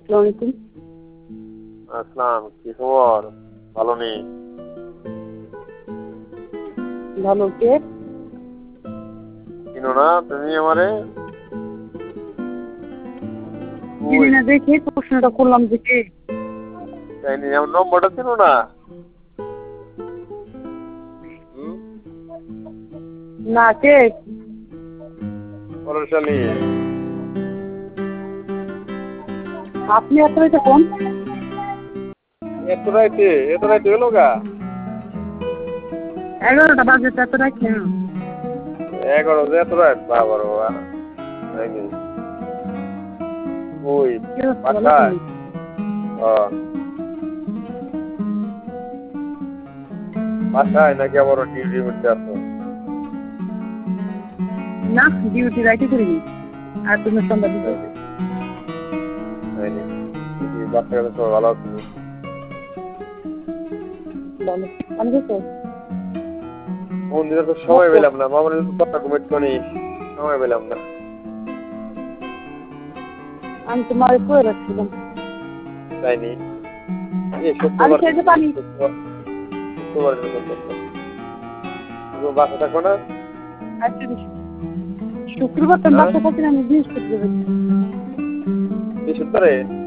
আসসালামু আলাইকুম। আসসালাম, কি খবর? ভালো নেই? ভালো কে? চিনো না তুমি আমারে? চিনি ওই না দেখে প্রশ্নটা করলাম যে কে? তাই নি, আমার নম্বরটা চিনো না? হুম? না কে? পরশালী। আপনি এত রাইতে ফোন? এত রাইতে হলো গা? 11টা বাজে তো এত রাত কেন? 11 যে এত রাত, বাবা রে বাবা। তাই নি? ওই কি অবস্থা, ভালো বাসায়? আছেন? বাসায় নাকি আবার ডিউটির মধ্যে আছো? না ডিউটি রাইতে করিনি। আর তুমি সন্ধ্যা দিতে। তাই নি? তাই নি? বাচ্চা কাচ্চা সবাই ভালো আছে? ভালো। আমি দেখো ফোন দিতে তো সময় পেলাম না, মামার কথা ঘুমেট করি, সময় পেলাম না। আমি তোমার কয়ে রাখছিলাম। তাই নি? এই আমি শুক্রবার খেতে পারি। শুক্রবার তুমি বাসা থাকো না? আচ্ছা শুক্রবার তো হ্যাঁ? বাসা থাকি না, আমি বৃহস্পতিবার। বৃহস্পতিবারে?